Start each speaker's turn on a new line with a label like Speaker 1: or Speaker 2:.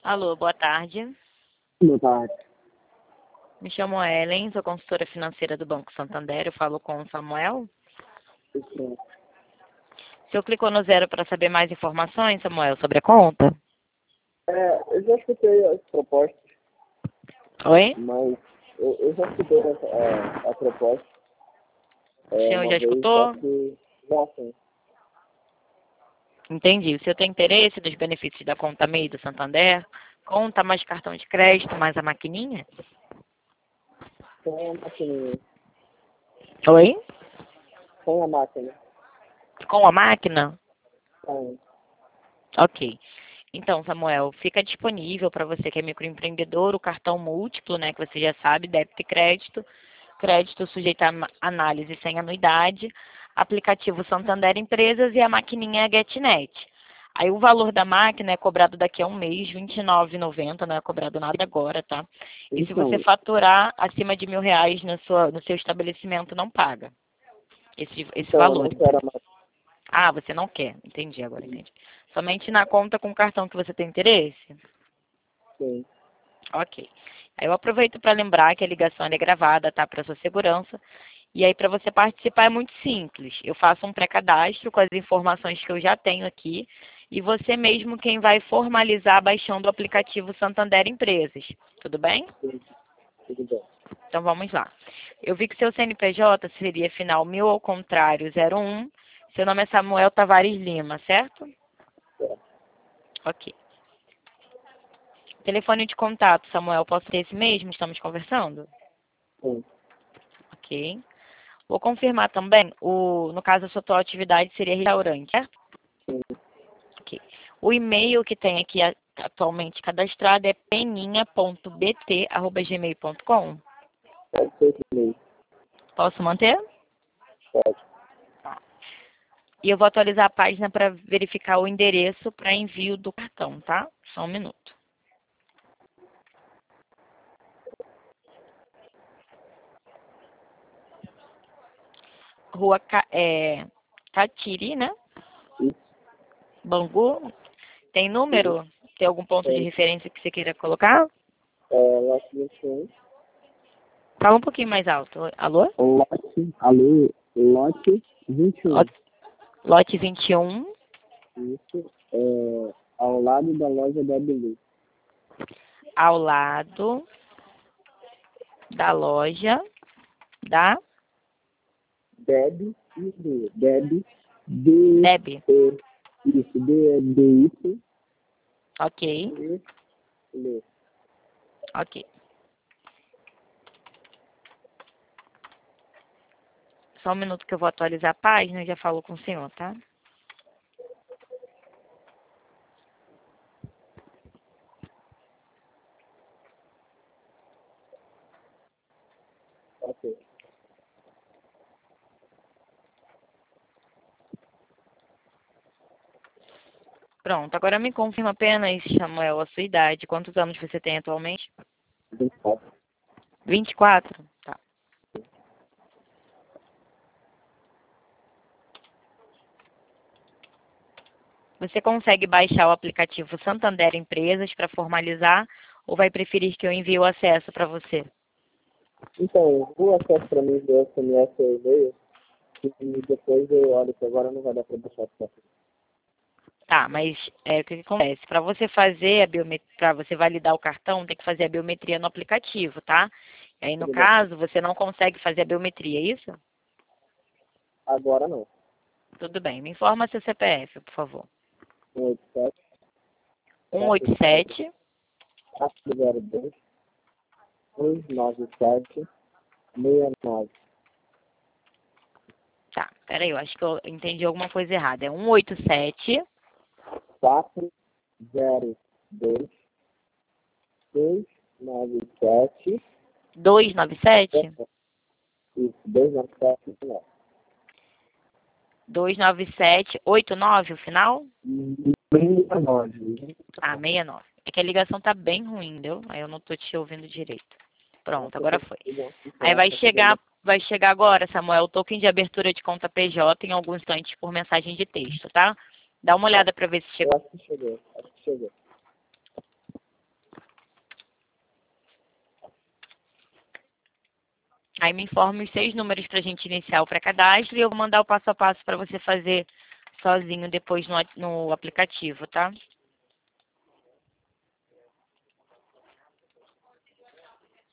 Speaker 1: Alô, boa tarde.
Speaker 2: Boa tarde.
Speaker 1: Me chamo Ellen, sou consultora financeira do Banco Santander. Eu falo com o Samuel.
Speaker 2: Isso.
Speaker 1: O senhor clicou no 0 para saber mais informações, Samuel, sobre a conta?
Speaker 2: Eu já escutei as propostas,
Speaker 1: Oi?
Speaker 2: mas eu já escutei a proposta
Speaker 1: O senhor
Speaker 2: uma
Speaker 1: já
Speaker 2: vez,
Speaker 1: escutou?
Speaker 2: só que não assim.
Speaker 1: Entendi. O senhor tem interesse nos benefícios da conta MEI do Santander? Conta mais cartão de crédito, mais a maquininha?
Speaker 2: Sem a maquininha.
Speaker 1: Oi?
Speaker 2: Sem a máquina.
Speaker 1: Com a máquina?
Speaker 2: Sem.
Speaker 1: Ok. Então, Samuel, fica disponível para você que é microempreendedor o cartão múltiplo, né, que você já sabe, débito e crédito, crédito sujeito a análise sem anuidade, aplicativo Santander Empresas e a maquininha GetNet. Aí o valor da máquina é cobrado daqui a um mês, R$ 29,90, não é cobrado nada agora, tá? E se você
Speaker 2: Então,
Speaker 1: faturar acima de R$ 1.000 no seu estabelecimento, não paga esse
Speaker 2: eu
Speaker 1: valor.
Speaker 2: não quero a máquina.
Speaker 1: Ah, você não quer. Entendi agora, entendi. Somente na conta com o cartão que você tem interesse?
Speaker 2: Sim.
Speaker 1: Ok. Aí eu aproveito para lembrar que a ligação ela é gravada, tá? Para sua segurança. E aí, para você participar é muito simples. Eu faço um pré-cadastro com as informações que eu já tenho aqui. E você mesmo quem vai formalizar baixando o aplicativo Santander Empresas. Tudo bem?
Speaker 2: Sim. Tudo bem.
Speaker 1: Então vamos lá. Eu vi que seu CNPJ seria final 1000 ao contrário 01. Seu nome é Samuel Tavares Lima, certo?
Speaker 2: É.
Speaker 1: Ok. Telefone de contato, Samuel, posso ter esse mesmo? Estamos conversando?
Speaker 2: Sim.
Speaker 1: Ok. Vou confirmar também, no caso, a sua atual atividade seria restaurante, certo?
Speaker 2: Sim.
Speaker 1: Ok. O e-mail que tem aqui atualmente cadastrado é peninha.bt@gmail.com.
Speaker 2: Pode ser esse mês.
Speaker 1: Posso manter?
Speaker 2: Pode.
Speaker 1: Tá. E eu vou atualizar a página para verificar o endereço para envio do cartão, tá? Só um minuto. Rua Catiri, né?
Speaker 2: Isso.
Speaker 1: Bangu. Tem
Speaker 2: Isso.
Speaker 1: número? Tem algum ponto de
Speaker 2: Tem.
Speaker 1: referência que você queira colocar?
Speaker 2: Lote 21.
Speaker 1: Fala um pouquinho mais alto. Alô?
Speaker 2: Alô, lote 21.
Speaker 1: Lote 21,
Speaker 2: Isso. Ao lado da loja da Belu.
Speaker 1: ao lado da loja da
Speaker 2: Deb e Lu. Deb, D,
Speaker 1: Deb.
Speaker 2: E, isso, D, D, Y,
Speaker 1: Ok,
Speaker 2: E, Lu.
Speaker 1: ok. Só um minuto que eu vou atualizar a página e já falo com o senhor, tá?
Speaker 2: Ok.
Speaker 1: Pronto, agora me confirma apenas, Samuel, a sua idade. Quantos anos você tem atualmente?
Speaker 2: 24.
Speaker 1: 24? Tá. Você consegue baixar o aplicativo Santander Empresas para formalizar ou vai preferir que eu envie o acesso para você?
Speaker 2: Então, o acesso para mim do SMS ou e-mail, e depois eu olho que agora não vai dar para baixar o acesso.
Speaker 1: Tá, mas o que que acontece? Para você fazer a biometria, para você validar o cartão, tem que fazer a biometria no aplicativo, tá? E aí, no
Speaker 2: Tudo bem.
Speaker 1: caso, você não consegue fazer a biometria, é isso?
Speaker 2: Agora não.
Speaker 1: Tudo bem. Me informa seu CPF, por favor.
Speaker 2: 187
Speaker 1: 187.
Speaker 2: 402 297 69.
Speaker 1: Tá, peraí, eu acho que eu entendi alguma coisa errada. É 187.
Speaker 2: 402 297.
Speaker 1: 297.
Speaker 2: Isso, 297.
Speaker 1: 297. 89 o final?
Speaker 2: 69.
Speaker 1: Ah, 69. É que a ligação tá bem ruim, entendeu? Aí eu não tô te ouvindo direito. Pronto, agora foi. Aí vai chegar agora, Samuel, o token de abertura de conta PJ em alguns instantes por mensagem de texto, tá? Dá uma olhada para ver se
Speaker 2: Eu
Speaker 1: chegou.
Speaker 2: acho que chegou. Acho que chegou.
Speaker 1: Aí me informa os 6 números para a gente iniciar o pré-cadastro e eu vou mandar o passo a passo para você fazer sozinho depois no aplicativo, tá?